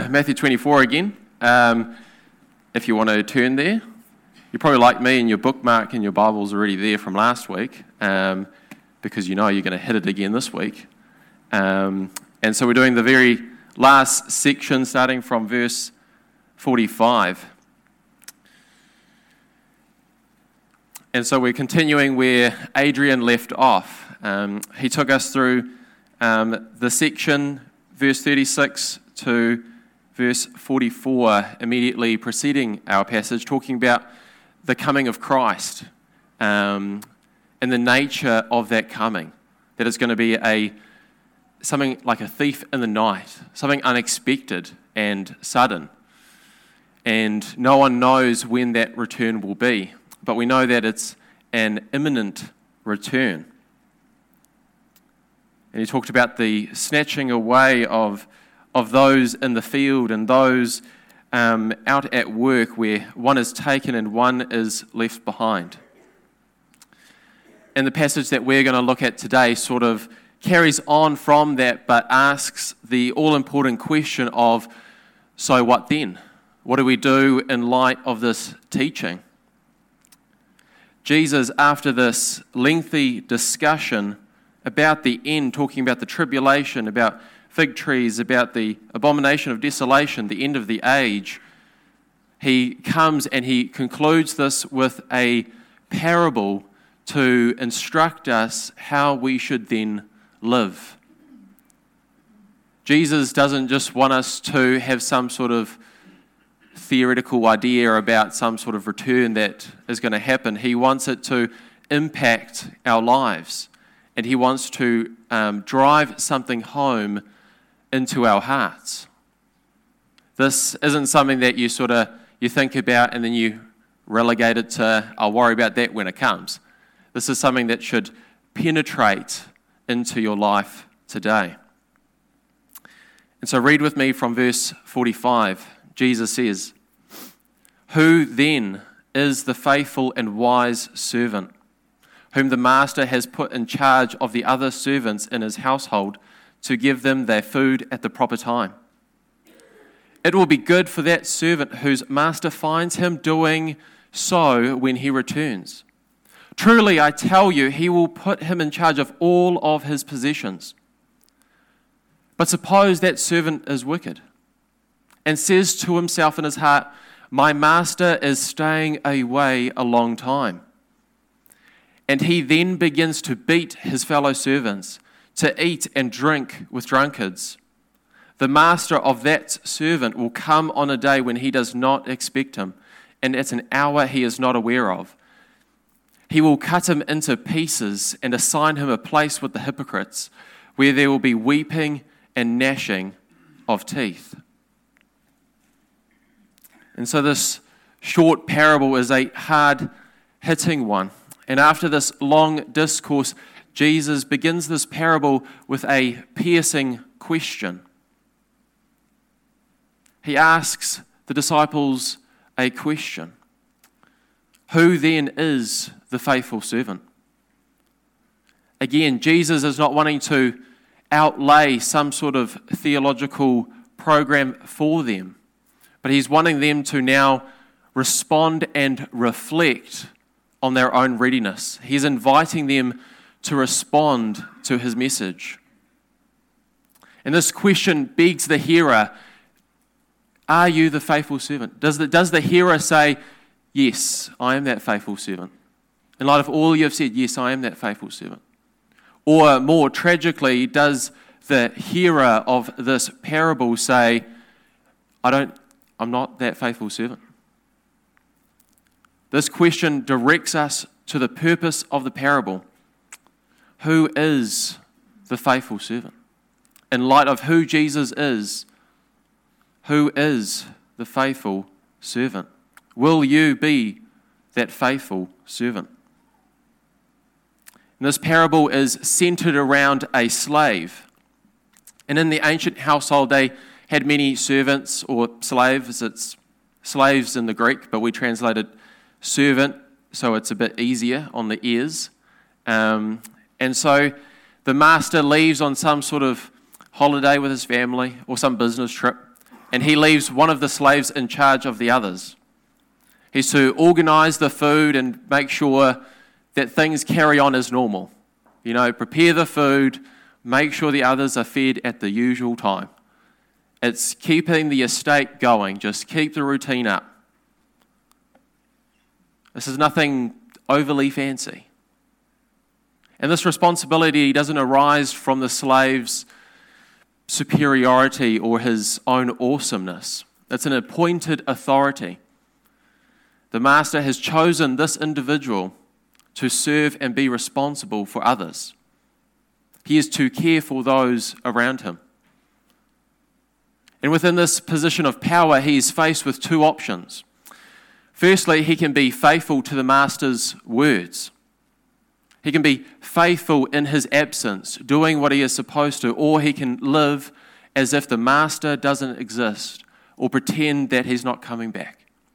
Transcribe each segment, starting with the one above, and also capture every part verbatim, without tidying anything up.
Matthew twenty-four again. Um, if you want to turn there, you're probably like me and your bookmark and your Bible's already there from last week, um, because you know you're going to hit it again this week. Um, and so we're doing the very last section, starting from verse forty-five. And so we're continuing where Adrian left off. Um, he took us through um, the section, verse thirty-six to verse forty-four, immediately preceding our passage, talking about the coming of Christ um, and the nature of that coming. That it's going to be a something like a thief in the night, something unexpected and sudden. And no one knows when that return will be, but we know that it's an imminent return. And he talked about the snatching away of, of those in the field and those um, out at work, where one is taken and one is left behind. And the passage that we're going to look at today sort of carries on from that, but asks the all-important question of, so what then? What do we do in light of this teaching? Jesus, after this lengthy discussion about the end, talking about the tribulation, about fig trees, about the abomination of desolation, the end of the age, he comes and he concludes this with a parable to instruct us how we should then live. Jesus doesn't just want us to have some sort of theoretical idea about some sort of return that is going to happen. He wants it to impact our lives. And he wants to um, drive something home into our hearts. This isn't something that you sort of you think about and then you relegate it to, I'll worry about that when it comes. This is something that should penetrate into your life today. And so read with me from verse forty-five. Jesus says, "Who then is the faithful and wise servant, whom the master has put in charge of the other servants in his household to give them their food at the proper time? It will be good for that servant whose master finds him doing so when he returns. Truly, I tell you, he will put him in charge of all of his possessions. But suppose that servant is wicked and says to himself in his heart, 'My master is staying away a long time.' And he then begins to beat his fellow servants, to eat and drink with drunkards. The master of that servant will come on a day when he does not expect him, and at an hour he is not aware of. He will cut him into pieces and assign him a place with the hypocrites, where there will be weeping and gnashing of teeth." And so this short parable is a hard-hitting one. And after this long discourse, Jesus begins this parable with a piercing question. He asks the disciples a question. Who then is the faithful servant? Again, Jesus is not wanting to outlay some sort of theological program for them, but he's wanting them to now respond and reflect on their own readiness. He's inviting them to respond to his message. And this question begs the hearer, are you the faithful servant? Does the, does the hearer say, yes, I am that faithful servant? In light of all you have said, yes, I am that faithful servant. Or more tragically, does the hearer of this parable say, I don't, I'm not that faithful servant? This question directs us to the purpose of the parable. Who is the faithful servant? In light of who Jesus is, who is the faithful servant? Will you be that faithful servant? And this parable is centered around a slave. And in the ancient household, they had many servants or slaves. It's slaves in the Greek, but we translated servant, so it's a bit easier on the ears. Um, and so the master leaves on some sort of holiday with his family or some business trip, and he leaves one of the slaves in charge of the others. He's to organize the food and make sure that things carry on as normal. You know, prepare the food, make sure the others are fed at the usual time. It's keeping the estate going, just keep the routine up. This is nothing overly fancy. And this responsibility doesn't arise from the slave's superiority or his own awesomeness. It's an appointed authority. The master has chosen this individual to serve and be responsible for others. He is to care for those around him. And within this position of power, he is faced with two options. Firstly, he can be faithful to the master's words. He can be faithful in his absence, doing what he is supposed to, or he can live as if the master doesn't exist or pretend that he's not coming back.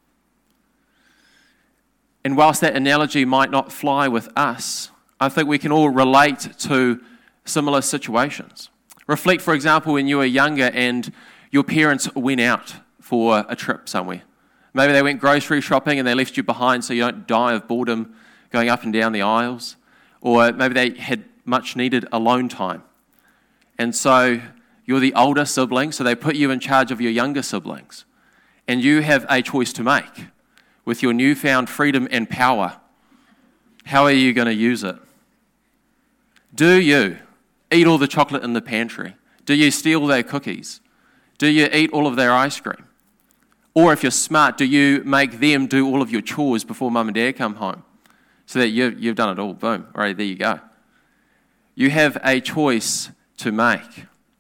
And whilst that analogy might not fly with us, I think we can all relate to similar situations. Reflect, for example, when you were younger and your parents went out for a trip somewhere. Maybe they went grocery shopping and they left you behind so you don't die of boredom going up and down the aisles. Or maybe they had much needed alone time. And so you're the older sibling, so they put you in charge of your younger siblings. And you have a choice to make. With your newfound freedom and power, how are you going to use it? Do you eat all the chocolate in the pantry? Do you steal their cookies? Do you eat all of their ice cream? Or if you're smart, do you make them do all of your chores before mum and dad come home? So that you've, you've done it all. Boom. All right, there you go. You have a choice to make.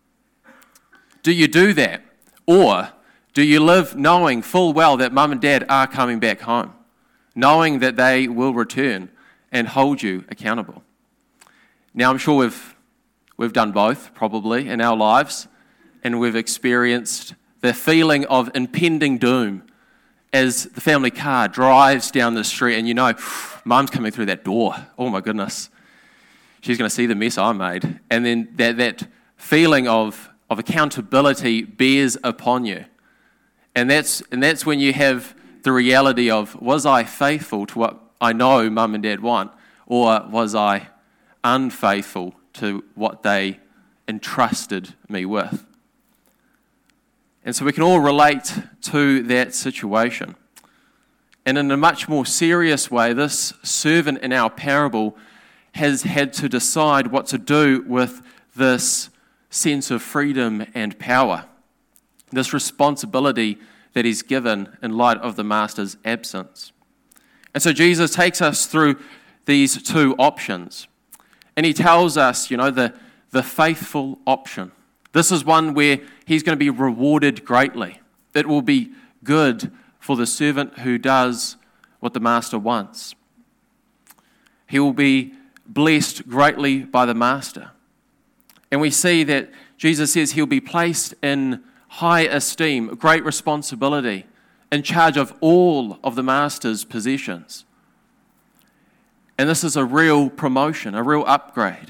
Do you do that? Or do you live knowing full well that mum and dad are coming back home, knowing that they will return and hold you accountable? Now, I'm sure we've we've done both, probably, in our lives, and we've experienced the feeling of impending doom as the family car drives down the street and you know, mum's coming through that door. Oh, my goodness. She's going to see the mess I made. And then that, that feeling of, of accountability bears upon you. And that's and that's when you have the reality of, was I faithful to what I know mum and dad want, or was I unfaithful to what they entrusted me with? And so we can all relate to that situation. And in a much more serious way, this servant in our parable has had to decide what to do with this sense of freedom and power, this responsibility that he's given in light of the master's absence. And so Jesus takes us through these two options. And he tells us, you know, the, the faithful option. This is one where he's going to be rewarded greatly. It will be good for the servant who does what the master wants. He will be blessed greatly by the master. And we see that Jesus says he'll be placed in high esteem, great responsibility, in charge of all of the master's possessions. And this is a real promotion, a real upgrade.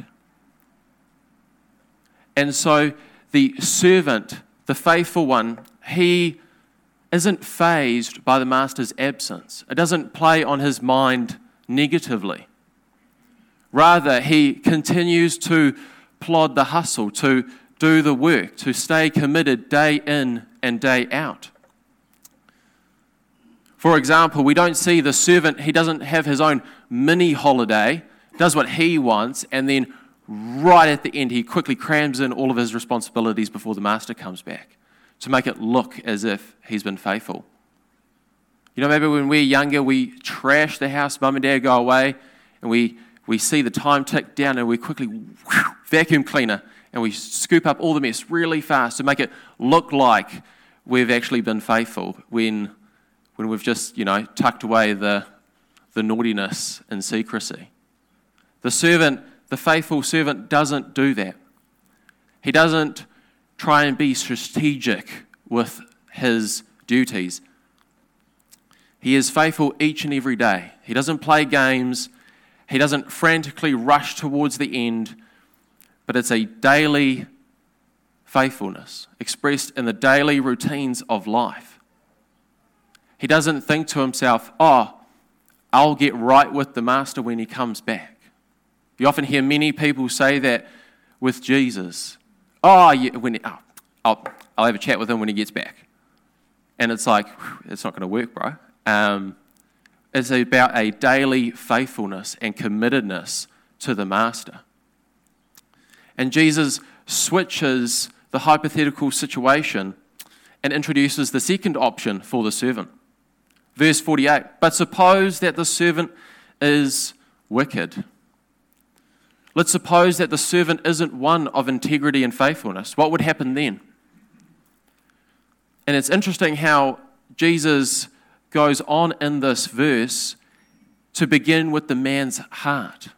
And so the servant, the faithful one, he isn't fazed by the master's absence. It doesn't play on his mind negatively. Rather, he continues to plod the hustle, to do the work, to stay committed day in and day out. For example, we don't see the servant, he doesn't have his own mini holiday, does what he wants, and then right at the end he quickly crams in all of his responsibilities before the master comes back to make it look as if he's been faithful. You know, maybe when we're younger, we trash the house, mum and dad go away, and we, we see the time tick down and we quickly whew, vacuum cleaner and we scoop up all the mess really fast to make it look like we've actually been faithful when when we've just, you know, tucked away the, the naughtiness in secrecy. The servant, the faithful servant doesn't do that. He doesn't try and be strategic with his duties. He is faithful each and every day. He doesn't play games. He doesn't frantically rush towards the end, but it's a daily faithfulness expressed in the daily routines of life. He doesn't think to himself, oh, I'll get right with the master when he comes back. You often hear many people say that with Jesus. Oh, yeah, when he, oh I'll, I'll have a chat with him when he gets back. And it's like, whew, it's not going to work, bro. Um, it's about a daily faithfulness and committedness to the master. And Jesus switches the hypothetical situation and introduces the second option for the servant. Verse forty-eight, but suppose that the servant is wicked. Let's suppose that the servant isn't one of integrity and faithfulness. What would happen then? And it's interesting how Jesus goes on in this verse to begin with the man's heart.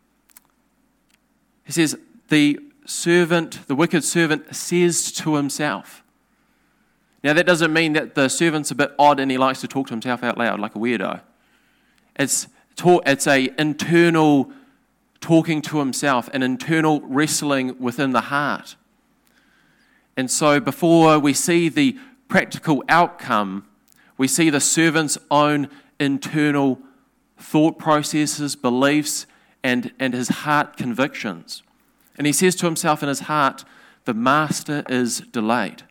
He says, the servant, the wicked servant says to himself. Now that doesn't mean that the servant's a bit odd and he likes to talk to himself out loud like a weirdo. It's, it's a internal talking to himself, an internal wrestling within the heart. And so before we see the practical outcome, we see the servant's own internal thought processes, beliefs, and, and his heart convictions. And he says to himself in his heart, the master is delayed.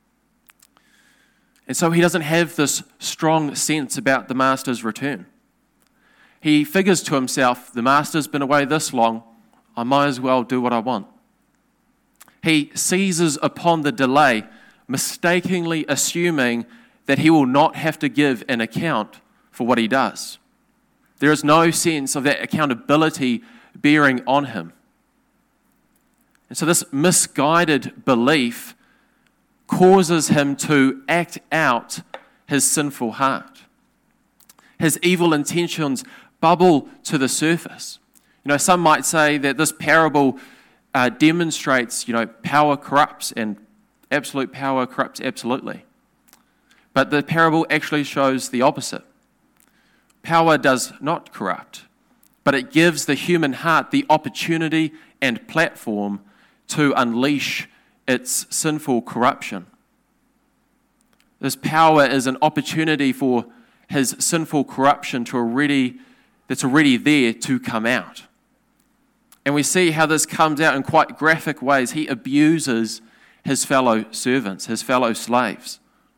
And so he doesn't have this strong sense about the master's return. He figures to himself, the master's been away this long, I might as well do what I want. He seizes upon the delay, mistakenly assuming that he will not have to give an account for what he does. There is no sense of that accountability bearing on him. And so this misguided belief causes him to act out his sinful heart. His evil intentions bubble to the surface. You know, some might say that this parable uh, demonstrates, you know, power corrupts and absolute power corrupts absolutely. But the parable actually shows the opposite. Power does not corrupt, but it gives the human heart the opportunity and platform to unleash its sinful corruption. This power is an opportunity for his sinful corruption to already, that's already there to come out. And we see how this comes out in quite graphic ways. He abuses his fellow servants, his fellow slaves.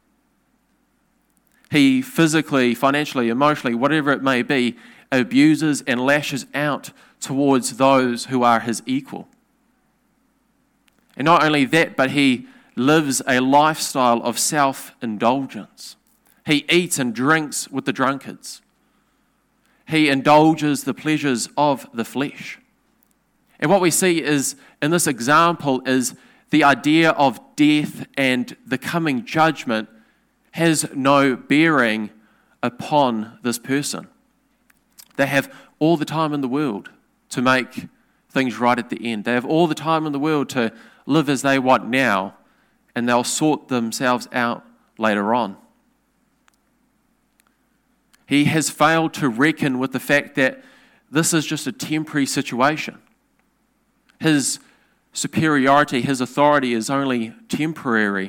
He physically, financially, emotionally, whatever it may be, abuses and lashes out towards those who are his equal. And not only that, but he lives a lifestyle of self-indulgence. He eats and drinks with the drunkards. He indulges the pleasures of the flesh. And what we see is, in this example, is the idea of death and the coming judgment has no bearing upon this person. They have all the time in the world to make things right at the end. They have all the time in the world to live as they want now, and they'll sort themselves out later on. He has failed to reckon with the fact that this is just a temporary situation. His superiority, his authority is only temporary.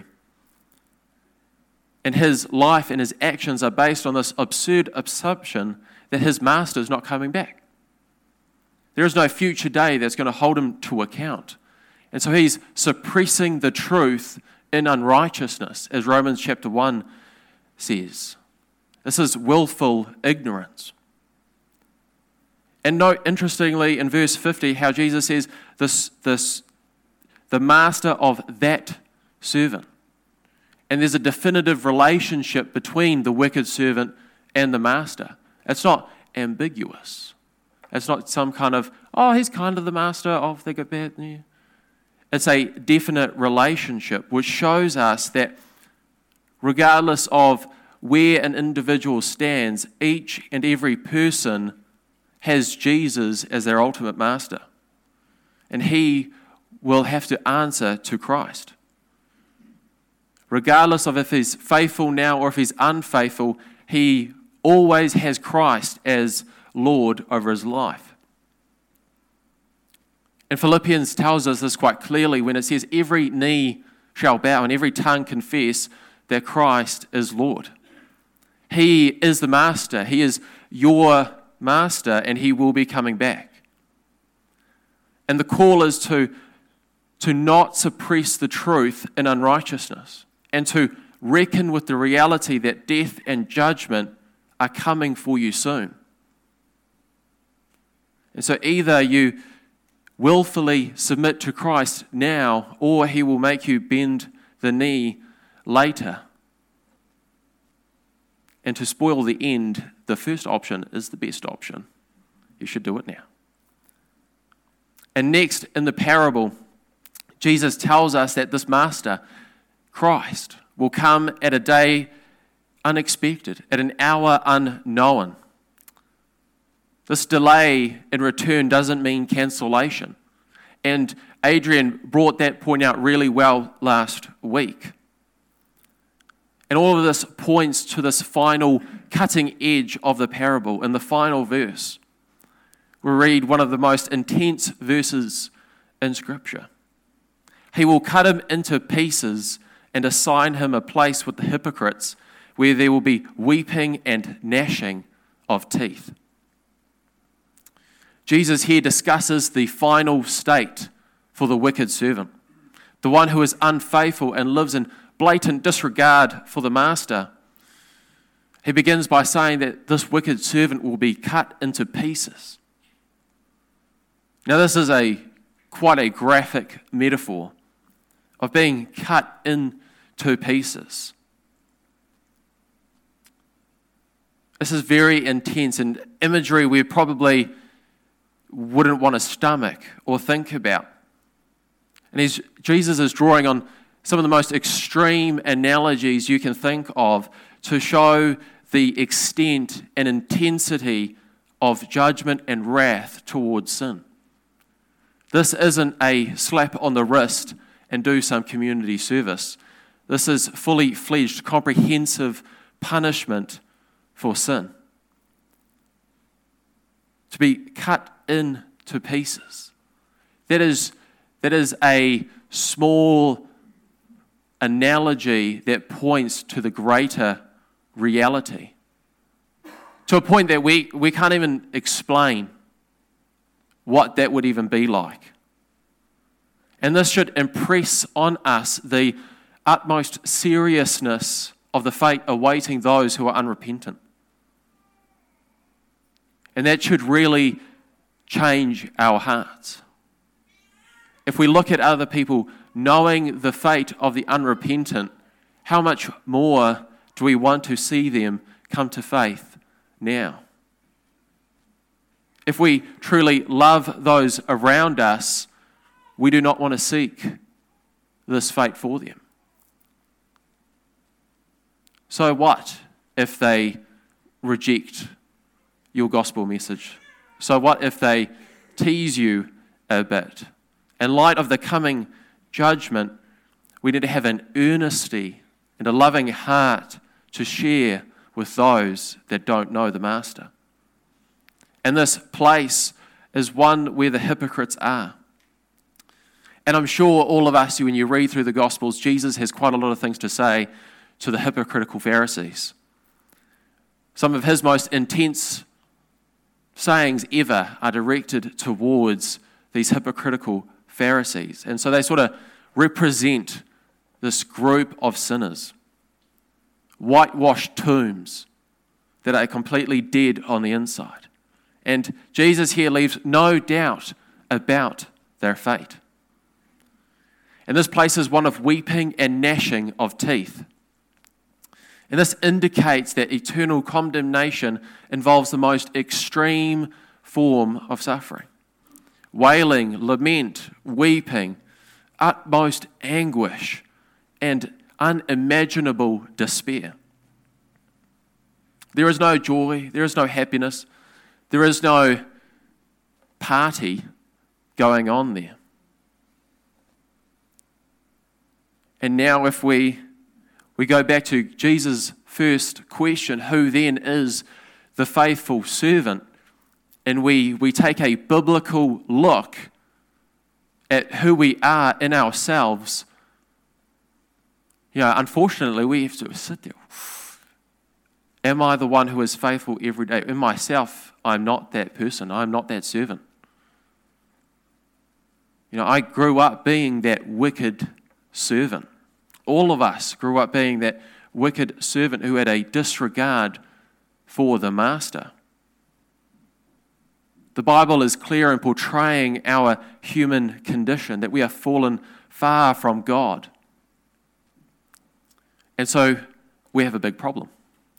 And his life and his actions are based on this absurd assumption that his master is not coming back. There is no future day that's going to hold him to account. And so he's suppressing the truth in unrighteousness, as Romans chapter one says. This is willful ignorance. And note, interestingly, in verse fifty, how Jesus says, this, this, the master of that servant. And there's a definitive relationship between the wicked servant and the master. It's not ambiguous. It's not some kind of, oh, he's kind of the master of the good bad. Yeah. It's a definite relationship which shows us that regardless of where an individual stands, each and every person has Jesus as their ultimate master. And he will have to answer to Christ. Regardless of if he's faithful now or if he's unfaithful, he always has Christ as Lord over his life. And Philippians tells us this quite clearly when it says every knee shall bow and every tongue confess that Christ is Lord. He is the master. He is your master, and he will be coming back. And the call is to, to not suppress the truth in unrighteousness and to reckon with the reality that death and judgment are coming for you soon. And so either you willfully submit to Christ now, or he will make you bend the knee later. And to spoil the end, the first option is the best option. You should do it now. And next, in the parable, Jesus tells us that this master, Christ, will come at a day unexpected, at an hour unknown. This delay in return doesn't mean cancellation. And Adrian brought that point out really well last week. And all of this points to this final cutting edge of the parable in the final verse. We read one of the most intense verses in Scripture. He will cut him into pieces and assign him a place with the hypocrites where there will be weeping and gnashing of teeth. Jesus here discusses the final state for the wicked servant, the one who is unfaithful and lives in blatant disregard for the master. He begins by saying that this wicked servant will be cut into pieces. Now, this is a quite a graphic metaphor of being cut into pieces. This is very intense and imagery we probably wouldn't want to stomach or think about. And he's, Jesus is drawing on some of the most extreme analogies you can think of to show the extent and intensity of judgment and wrath towards sin. This isn't a slap on the wrist and do some community service. This is fully fledged, comprehensive punishment for sin. To be cut into pieces. That is, that is a small analogy that points to the greater reality. To a point that we, we can't even explain what that would even be like. And this should impress on us the utmost seriousness of the fate awaiting those who are unrepentant. And that should really change our hearts. If we look at other people knowing the fate of the unrepentant, how much more do we want to see them come to faith now? If we truly love those around us, we do not want to seek this fate for them. So what if they reject your gospel message? So what if they tease you a bit? In light of the coming judgment, we need to have an earnesty and a loving heart to share with those that don't know the Master. And this place is one where the hypocrites are. And I'm sure all of us, when you read through the Gospels, Jesus has quite a lot of things to say to the hypocritical Pharisees. Some of his most intense sayings ever are directed towards these hypocritical Pharisees. And so they sort of represent this group of sinners, whitewashed tombs that are completely dead on the inside. And Jesus here leaves no doubt about their fate. And this place is one of weeping and gnashing of teeth. And this indicates that eternal condemnation involves the most extreme form of suffering. Wailing, lament, weeping, utmost anguish, and unimaginable despair. There is no joy, there is no happiness, there is no party going on there. And now if we we go back to Jesus' first question, who then is the faithful servant? And we, we take a biblical look at who we are in ourselves, You know, unfortunately, we have to sit there. Am I the one who is faithful every day? In myself, I'm not that person. I'm not that servant. You know, I grew up being that wicked servant. All of us grew up being that wicked servant who had a disregard for the master. The Bible is clear in portraying our human condition, that we are fallen far from God. And so we have a big problem.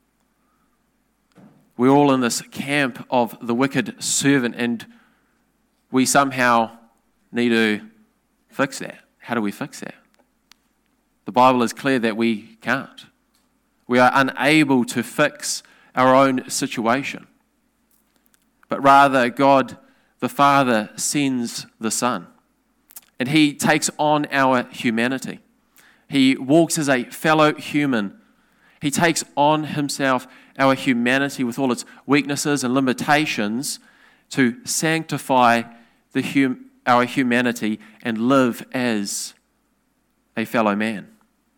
We're all in this camp of the wicked servant, and we somehow need to fix that. How do we fix that? The Bible is clear that we can't. We are unable to fix our own situation. But rather, God the Father sends the Son, and He takes on our humanity. He walks as a fellow human. He takes on Himself our humanity with all its weaknesses and limitations to sanctify the hum- our humanity and live as a fellow man.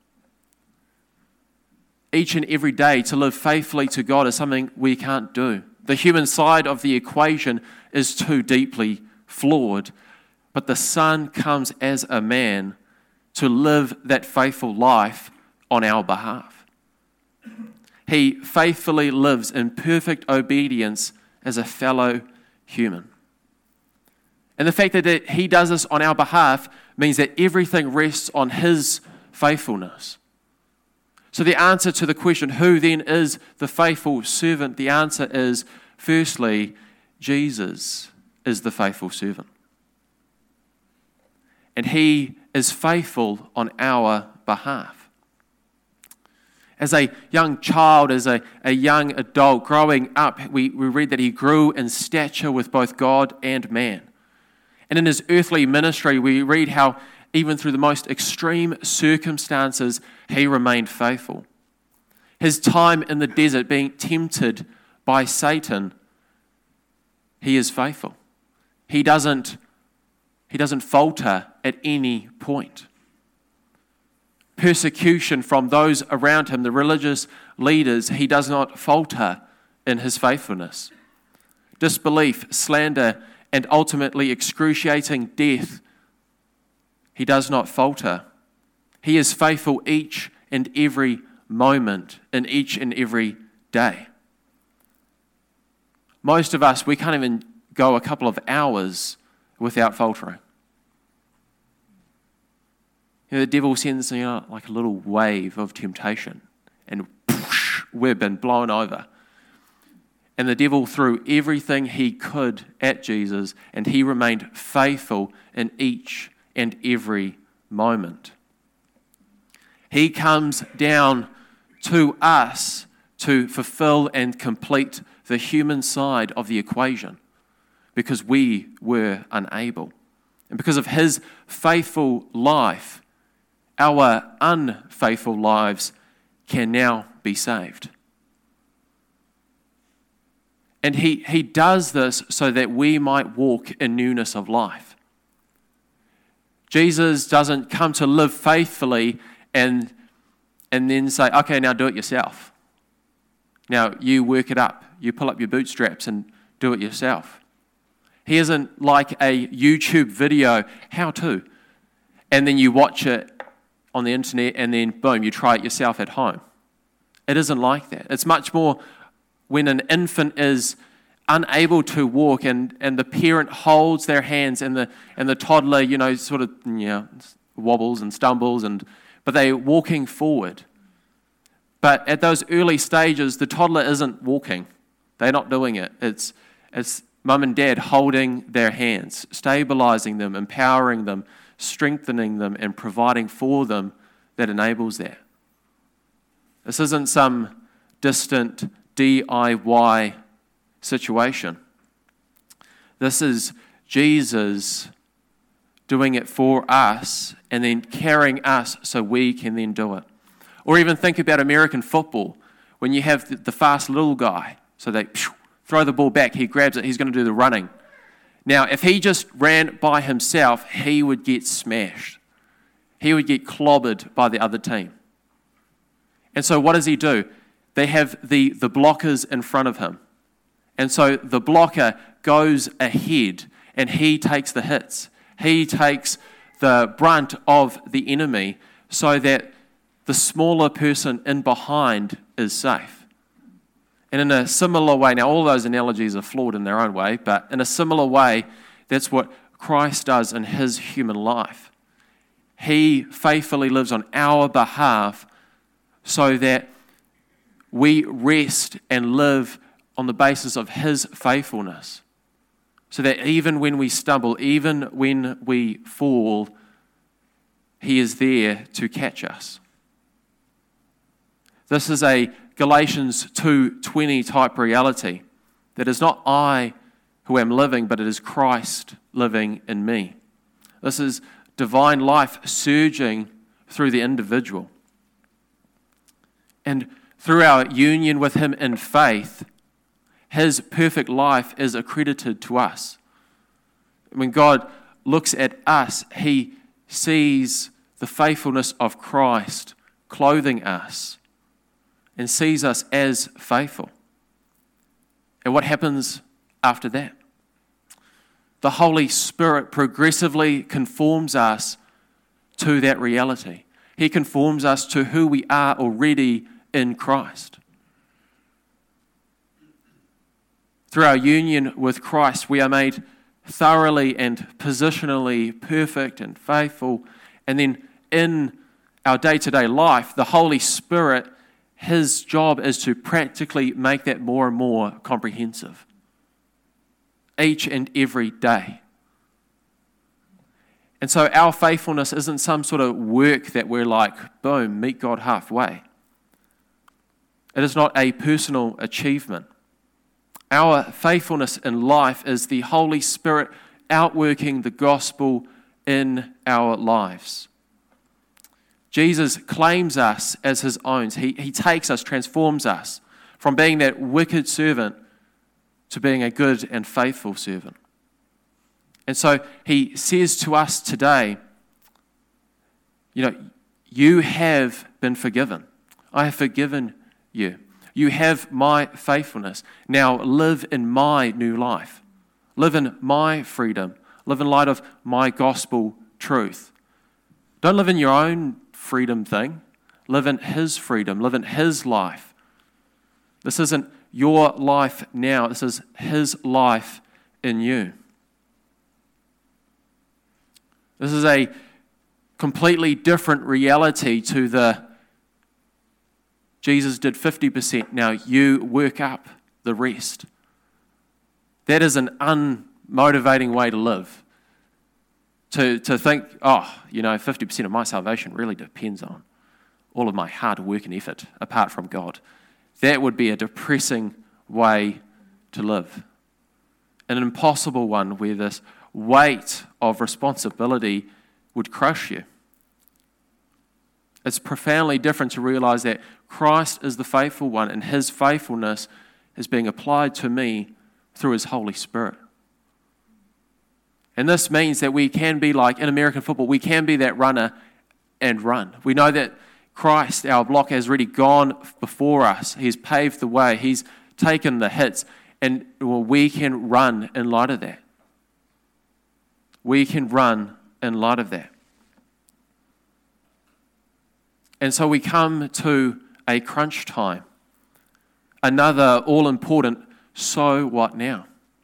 Each and every day to live faithfully to God is something we can't do. The human side of the equation is too deeply flawed, but the Son comes as a man to live that faithful life on our behalf. He faithfully lives in perfect obedience as a fellow human. And the fact that He does this on our behalf means that everything rests on His faithfulness. So the answer to the question, who then is the faithful servant? The answer is, firstly, Jesus is the faithful servant. And He is faithful on our behalf. As a young child, as a, a young adult growing up, we, we read that He grew in stature with both God and man. And in His earthly ministry, we read how even through the most extreme circumstances, He remained faithful. His time in the desert being tempted by Satan, He is faithful. He doesn't, he doesn't falter at any point. Persecution from those around Him, the religious leaders, He does not falter in His faithfulness. Disbelief, slander, and ultimately excruciating death, He does not falter. He is faithful each and every moment in each and every day. Most of us, we can't even go a couple of hours without faltering. You know, the devil sends, you know, like a little wave of temptation, and whoosh, we've been blown over. And the devil threw everything he could at Jesus, and He remained faithful in each and every moment. He comes down to us to fulfill and complete the human side of the equation because we were unable. And because of His faithful life, our unfaithful lives can now be saved. And he, he does this so that we might walk in newness of life. Jesus doesn't come to live faithfully and, and then say, okay, now do it yourself. Now you work it up. You pull up your bootstraps and do it yourself. He isn't like a YouTube video, how to, and then you watch it on the internet and then boom, you try it yourself at home. It isn't like that. It's much more when an infant is unable to walk and, and the parent holds their hands and the and the toddler, you know, sort of you know, wobbles and stumbles, and but they're walking forward. But at those early stages, the toddler isn't walking. They're not doing it. It's it's mum and dad holding their hands, stabilizing them, empowering them, strengthening them, and providing for them that enables that. This isn't some distant D I Y situation. This is Jesus doing it for us and then carrying us so we can then do it. Or even think about American football when you have the fast little guy. So they throw the ball back, he grabs it, he's going to do the running. Now, if he just ran by himself, he would get smashed. He would get clobbered by the other team. And so what does he do? They have the, the blockers in front of him. And so the blocker goes ahead and he takes the hits. He takes the brunt of the enemy so that the smaller person in behind is safe. And in a similar way, now all those analogies are flawed in their own way, but in a similar way, that's what Christ does in his human life. He faithfully lives on our behalf so that we rest and live on the basis of his faithfulness. So that even when we stumble, even when we fall, he is there to catch us. This is a Galatians two twenty type reality. That is not I who am living, but it is Christ living in me. This is divine life surging through the individual. And through our union with him in faith, his perfect life is accredited to us. When God looks at us, he sees the faithfulness of Christ clothing us and sees us as faithful. And what happens after that? The Holy Spirit progressively conforms us to that reality. He conforms us to who we are already in Christ. Through our union with Christ, we are made thoroughly and positionally perfect and faithful. And then in our day-to-day life, the Holy Spirit, his job is to practically make that more and more comprehensive. Each and every day. And so our faithfulness isn't some sort of work that we're like, boom, meet God halfway. It is not a personal achievement. Our faithfulness in life is the Holy Spirit outworking the gospel in our lives. Jesus claims us as his own. He, he takes us, transforms us from being that wicked servant to being a good and faithful servant. And so he says to us today, you know, you have been forgiven. I have forgiven you. You have my faithfulness. Now live in my new life. Live in my freedom. Live in light of my gospel truth. Don't live in your own freedom thing. Live in his freedom. Live in his life. This isn't your life now. This is his life in you. This is a completely different reality to the Jesus did fifty percent, now you work up the rest. That is an unmotivating way to live. To, to think, oh, you know, fifty percent of my salvation really depends on all of my hard work and effort apart from God. That would be a depressing way to live. An impossible one where this weight of responsibility would crush you. It's profoundly different to realize that Christ is the faithful one and his faithfulness is being applied to me through his Holy Spirit. And this means that we can be like in American football, we can be that runner and run. We know that Christ, our block, has already gone before us. He's paved the way. He's taken the hits. And well, we can run in light of that. We can run in light of that. And so we come to a crunch time. Another all-important, so what now?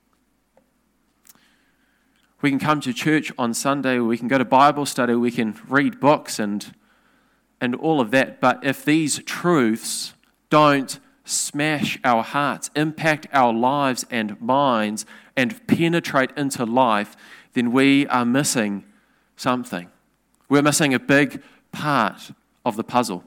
We can come to church on Sunday, we can go to Bible study, we can read books and, and all of that. But if these truths don't smash our hearts, impact our lives and minds, and penetrate into life, then we are missing something. We're missing a big part of the puzzle.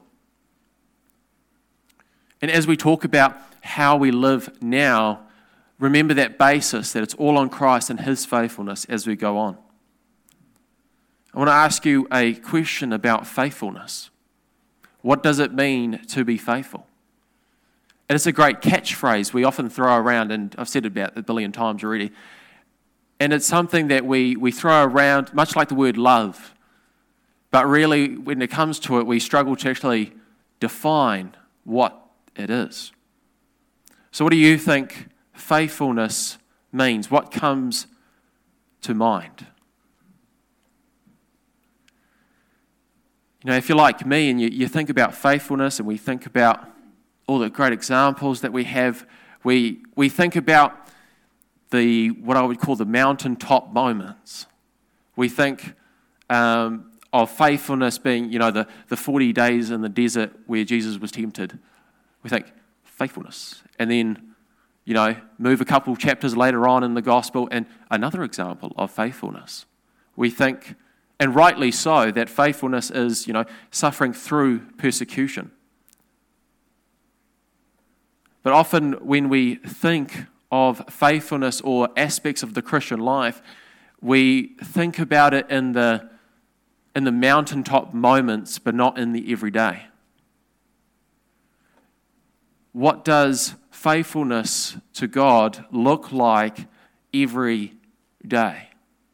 And as we talk about how we live now, remember that basis, that it's all on Christ and his faithfulness as we go on. I want to ask you a question about faithfulness. What does it mean to be faithful? And it's a great catchphrase we often throw around, and I've said it about a billion times already. And it's something that we, we throw around, much like the word love. But really, when it comes to it, we struggle to actually define what it is. So what do you think faithfulness means? What comes to mind? You know, if you're like me and you, you think about faithfulness and we think about all the great examples that we have, we we think about the what I would call the mountaintop moments. We think um, of faithfulness being, you know, the, the forty days in the desert where Jesus was tempted. We think, faithfulness. And then, you know, move a couple chapters later on in the gospel and another example of faithfulness. We think, and rightly so, that faithfulness is, you know, suffering through persecution. But often when we think of faithfulness or aspects of the Christian life, we think about it in the in the mountaintop moments, but not in the everyday. What does faithfulness to God look like every day?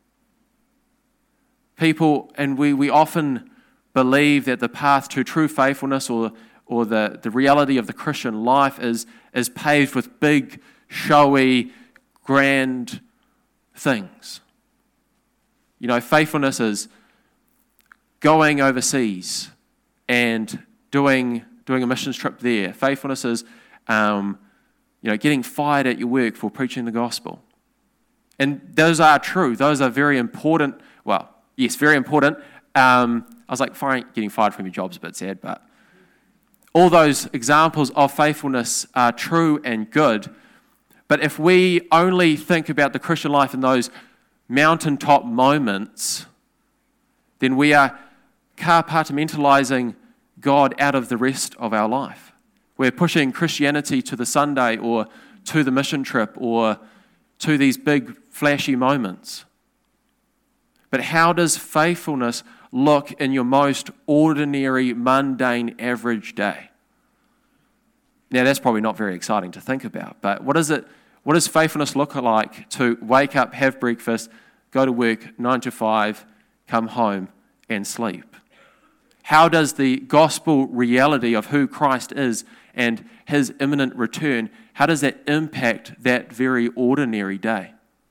People, and we, we often believe that the path to true faithfulness or or the, the reality of the Christian life is, is paved with big, showy, grand things. You know, faithfulness is going overseas and doing doing a missions trip there. Faithfulness is, um, you know, getting fired at your work for preaching the gospel. And those are true. Those are very important. Well, yes, very important. Um, I was like, fine, getting fired from your job's a bit sad, but all those examples of faithfulness are true and good. But if we only think about the Christian life in those mountaintop moments, then we are compartmentalizing God out of the rest of our life. We're pushing Christianity to the Sunday or to the mission trip or to these big flashy moments. But how does faithfulness look in your most ordinary, mundane, average day? Now, that's probably not very exciting to think about, but what is it? What does faithfulness look like to wake up, have breakfast, go to work, nine to five, come home, and sleep? How does the gospel reality of who Christ is and his imminent return, how does that impact that very ordinary day?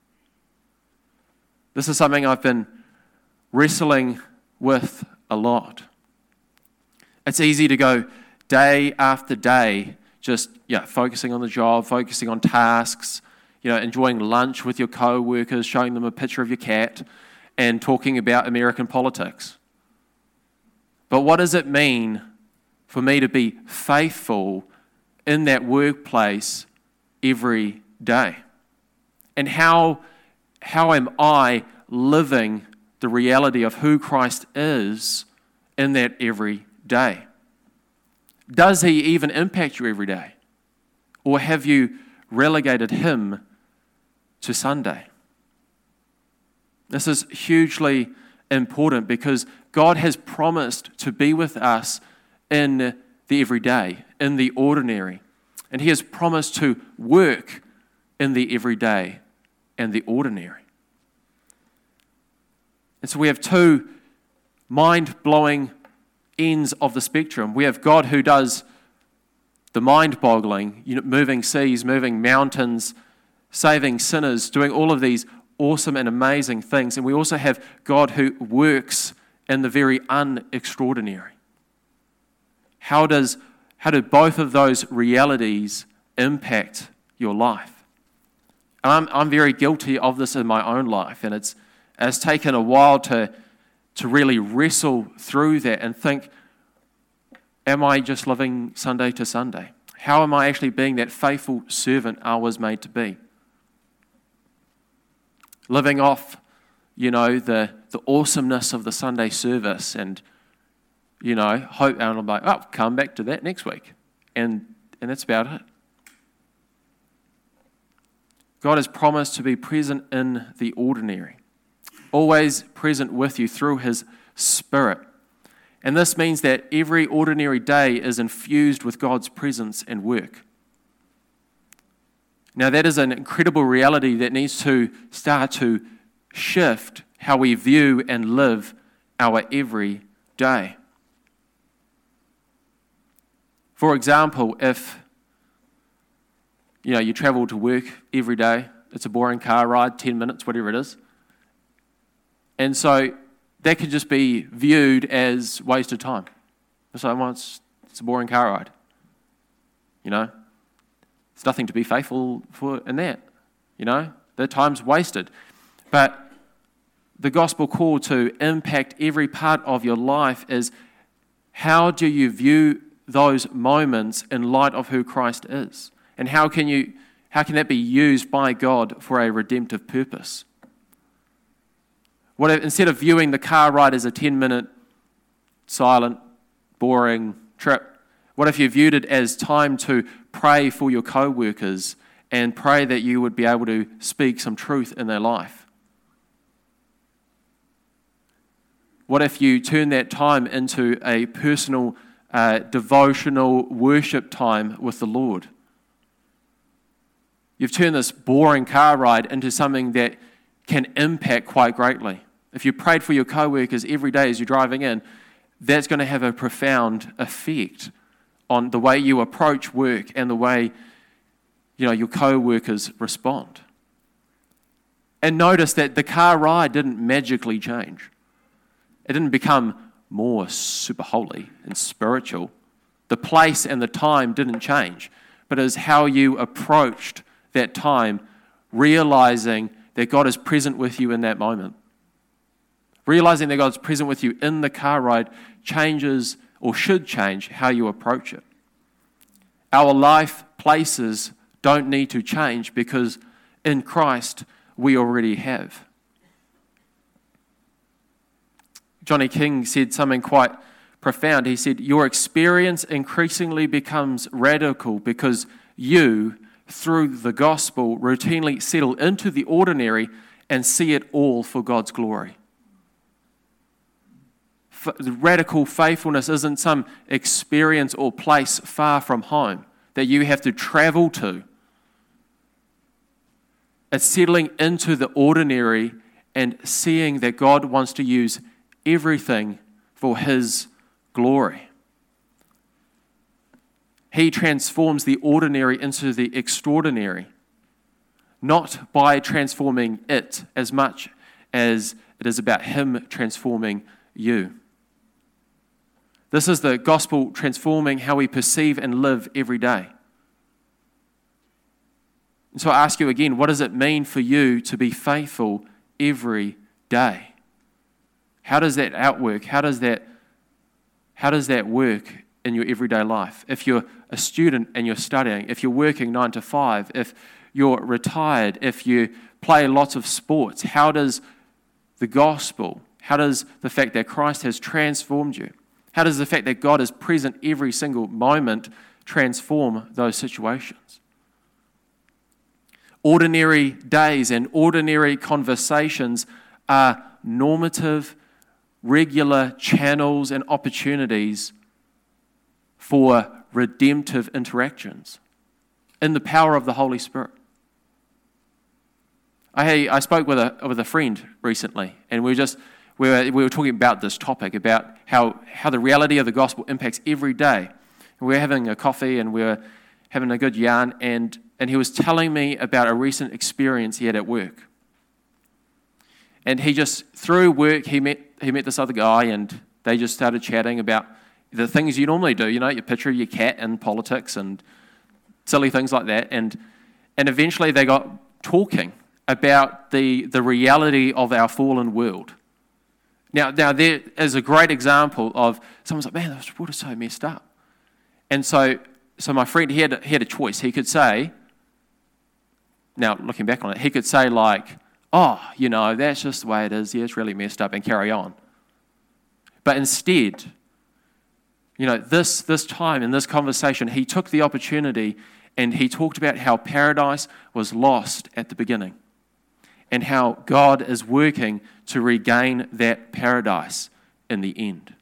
This is something I've been wrestling with a lot. It's easy to go day after day, just yeah, focusing on the job, focusing on tasks, you know, enjoying lunch with your co-workers, showing them a picture of your cat, and talking about American politics. But what does it mean for me to be faithful in that workplace every day? And how how am I living the reality of who Christ is in that every day? Does he even impact you every day? Or have you relegated him to Sunday? This is hugely important because God has promised to be with us in the everyday, in the ordinary. And he has promised to work in the everyday and the ordinary. And so we have two mind-blowing ends of the spectrum. We have God who does the mind-boggling, you know, moving seas, moving mountains, saving sinners, doing all of these awesome and amazing things. And we also have God who works in the very unextraordinary. How does how do both of those realities impact your life? And I'm I'm very guilty of this in my own life, and it's it's taken a while to to really wrestle through that and think, am I just living Sunday to Sunday? How am I actually being that faithful servant I was made to be? Living off, you know, the, the awesomeness of the Sunday service and, you know, hope, and I'm like, oh, come back to that next week. And, and that's about it. God has promised to be present in the ordinary, always present with you through his Spirit. And this means that every ordinary day is infused with God's presence and work. Now, that is an incredible reality that needs to start to shift how we view and live our every day. For example, if you know you travel to work every day, it's a boring car ride, ten minutes, whatever it is. And so that could just be viewed as wasted time. So well, it's, it's a boring car ride. You know, there's nothing to be faithful for in that. You know, the time's wasted. But the gospel call to impact every part of your life is, how do you view those moments in light of who Christ is? And how can you, how can that be used by God for a redemptive purpose? What if, instead of viewing the car ride as a ten-minute, silent, boring trip, what if you viewed it as time to pray for your co-workers and pray that you would be able to speak some truth in their life? What if you turn that time into a personal, uh, devotional worship time with the Lord? You've turned this boring car ride into something that can impact quite greatly. If you prayed for your co-workers every day as you're driving in, that's going to have a profound effect on the way you approach work and the way, you know, your co-workers respond. And notice that the car ride didn't magically change. It didn't become more super holy and spiritual. The place and the time didn't change, but it was how you approached that time, realizing that God is present with you in that moment. Realizing that God's present with you in the car ride changes, or should change, how you approach it. Our life places don't need to change because in Christ we already have. Johnny King said something quite profound. He said, your experience increasingly becomes radical because you, through the gospel, routinely settle into the ordinary and see it all for God's glory. F- radical faithfulness isn't some experience or place far from home that you have to travel to. It's settling into the ordinary and seeing that God wants to use everything for His glory. He transforms the ordinary into the extraordinary, not by transforming it as much as it is about Him transforming you. This is the gospel transforming how we perceive and live every day. And so I ask you again, what does it mean for you to be faithful every day? How does that outwork? How does that, how does that work in your everyday life? If you're a student and you're studying, if you're working nine to five, if you're retired, if you play lots of sports, how does the gospel, how does the fact that Christ has transformed you, how does the fact that God is present every single moment transform those situations? Ordinary days and ordinary conversations are normative, regular channels and opportunities for redemptive interactions in the power of the Holy Spirit. I I spoke with a with a friend recently, and we were just we were we were talking about this topic, about how how the reality of the gospel impacts every day. And we were having a coffee and we were having a good yarn, and and he was telling me about a recent experience he had at work. And he just, through work, he met he met this other guy, and they just started chatting about the things you normally do. You know, you picture your cat in politics and silly things like that. And and eventually they got talking about the, the reality of our fallen world. Now, now there is a great example of someone's like, man, this world is so messed up. And so, so my friend, he had, he had a choice. He could say, now looking back on it, he could say like, oh, you know, that's just the way it is. Yeah, it's really messed up, and carry on. But instead, you know, this this time in this conversation, he took the opportunity and he talked about how paradise was lost at the beginning and how God is working to regain that paradise in the end.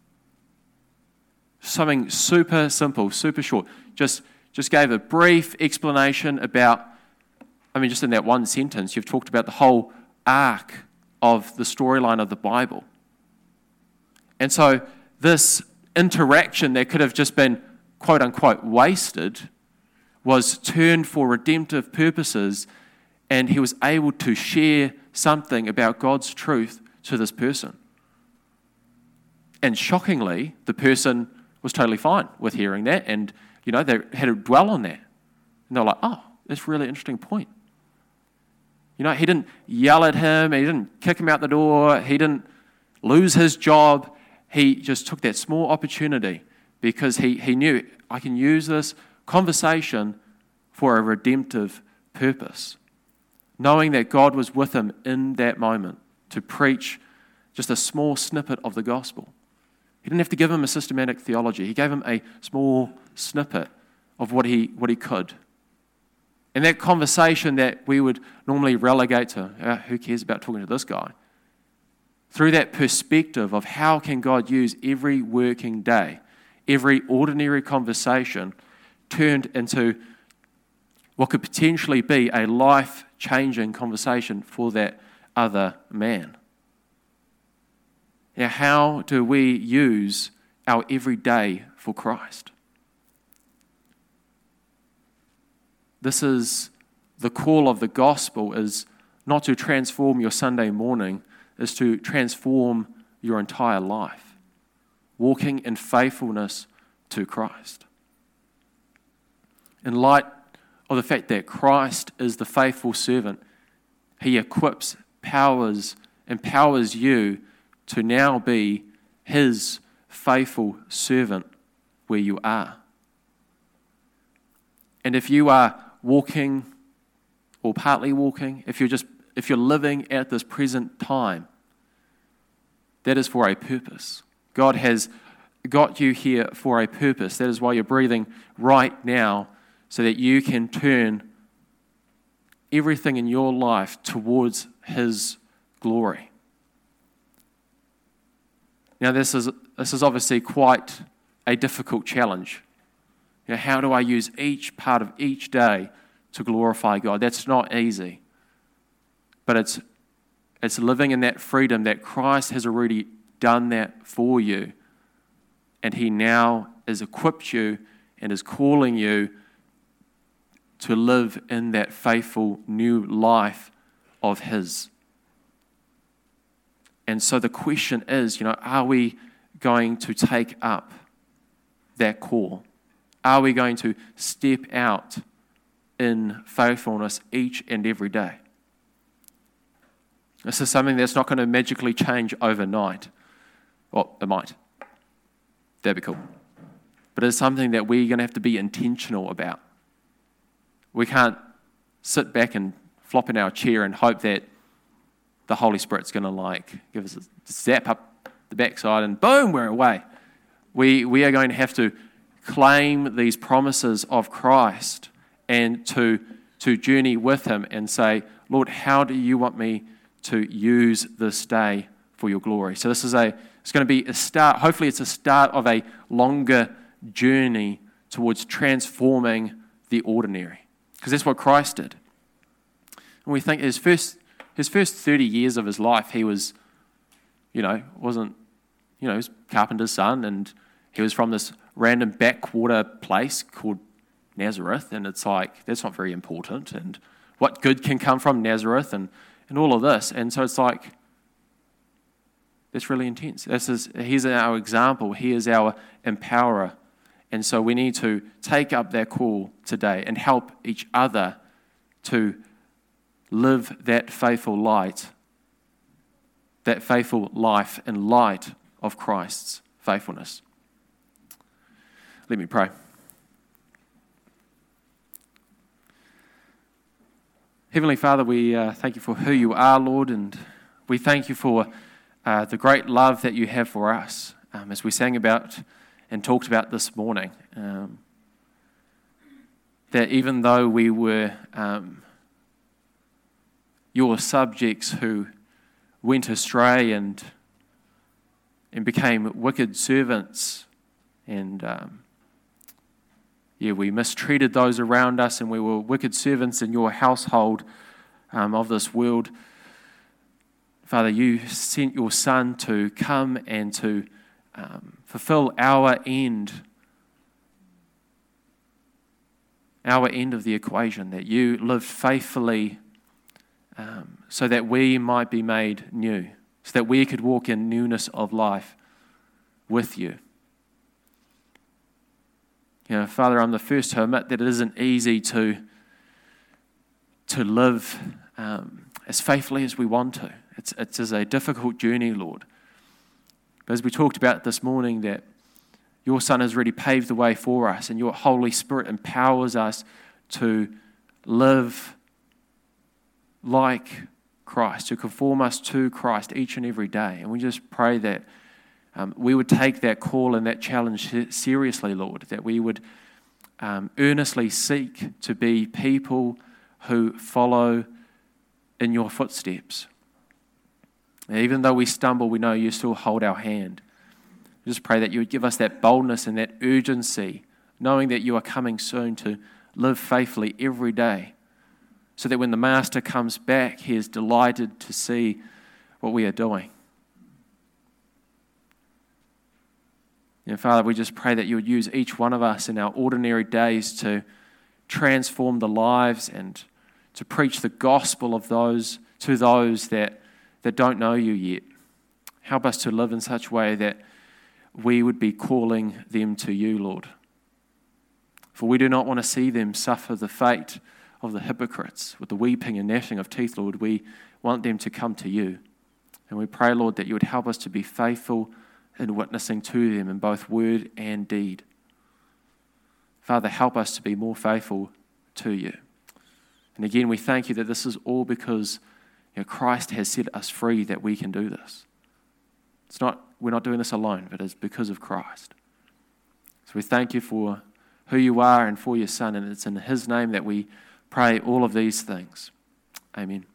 Something super simple, super short. Just, just gave a brief explanation about, I mean, just in that one sentence, you've talked about the whole arc of the storyline of the Bible. And so this interaction that could have just been quote unquote wasted was turned for redemptive purposes, and he was able to share something about God's truth to this person. And shockingly, the person was totally fine with hearing that, and you know, they had to dwell on that. And they're like, oh, that's a really interesting point. You know, he didn't yell at him, he didn't kick him out the door, he didn't lose his job. He just took that small opportunity because he, he knew, I can use this conversation for a redemptive purpose. Knowing that God was with him in that moment to preach just a small snippet of the gospel. He didn't have to give him a systematic theology. He gave him a small snippet of what he what he could. And that conversation that we would normally relegate to, uh, who cares about talking to this guy? Through that perspective of how can God use every working day, every ordinary conversation turned into what could potentially be a life-changing conversation for that other man. Now, how do we use our everyday for Christ? This is the call of the gospel, is not to transform your Sunday morning, is to transform your entire life, walking in faithfulness to Christ. In light of the fact that Christ is the faithful servant, he equips, powers, empowers you to now be his faithful servant where you are. And if you are walking or partly walking, if you're just if you're living at this present time, that is for a purpose. God has got you here for a purpose. That is why you're breathing right now, so that you can turn everything in your life towards his glory. Now, this is this is obviously quite a difficult challenge. You know, how do I use each part of each day to glorify God? That's not easy. But it's it's living in that freedom that Christ has already done that for you. And he now has equipped you and is calling you to live in that faithful new life of his. And so the question is, you know, are we going to take up that call? Are we going to step out in faithfulness each and every day? This is something that's not going to magically change overnight. Well, it might. That'd be cool. But it's something that we're going to have to be intentional about. We can't sit back and flop in our chair and hope that the Holy Spirit's going to like give us a zap up the backside and boom, we're away. We we are going to have to claim these promises of Christ and to to journey with him and say, Lord, how do you want me to use this day for your glory? So this is a it's going to be a start. Hopefully, it's a start of a longer journey towards transforming the ordinary, because that's what Christ did. And we think his first his first thirty years of his life, he was, you know, wasn't, you know, he was carpenter's son, and he was from this random backwater place called Nazareth, and it's like, that's not very important, and what good can come from Nazareth, and, and all of this. And so it's like, that's really intense. This is, he's our example. He is our empowerer. And so we need to take up that call today and help each other to live that faithful light, that faithful life in light of Christ's faithfulness. Let me pray. Heavenly Father, we uh, thank you for who you are, Lord, and we thank you for uh, the great love that you have for us, um, as we sang about and talked about this morning. Um, that even though we were um, your subjects who went astray and and became wicked servants, and um, yeah, we mistreated those around us, and we were wicked servants in your household um, of this world. Father, you sent your Son to come and to um, fulfill our end our end of the equation, that you lived faithfully um, so that we might be made new, so that we could walk in newness of life with you. You know, Father, I'm the first to admit that it isn't easy to, to live um, as faithfully as we want to. It's, it's a difficult journey, Lord. But as we talked about this morning, that your Son has already paved the way for us, and your Holy Spirit empowers us to live like Christ, to conform us to Christ each and every day. And we just pray that um, we would take that call and that challenge seriously, Lord, that we would um, earnestly seek to be people who follow in your footsteps. And even though we stumble, we know you still hold our hand. We just pray that you would give us that boldness and that urgency, knowing that you are coming soon, to live faithfully every day, so that when the Master comes back, he is delighted to see what we are doing. And Father, we just pray that you would use each one of us in our ordinary days to transform the lives and to preach the gospel of those to those that, that don't know you yet. Help us to live in such a way that we would be calling them to you, Lord. For we do not want to see them suffer the fate of the hypocrites with the weeping and gnashing of teeth, Lord. We want them to come to you. And we pray, Lord, that you would help us to be faithful in witnessing to them in both word and deed. Father, help us to be more faithful to you. And again, we thank you that this is all because you know, Christ has set us free, that we can do this. It's not, we're not doing this alone, but it's because of Christ. So we thank you for who you are and for your Son, and it's in his name that we pray all of these things. Amen.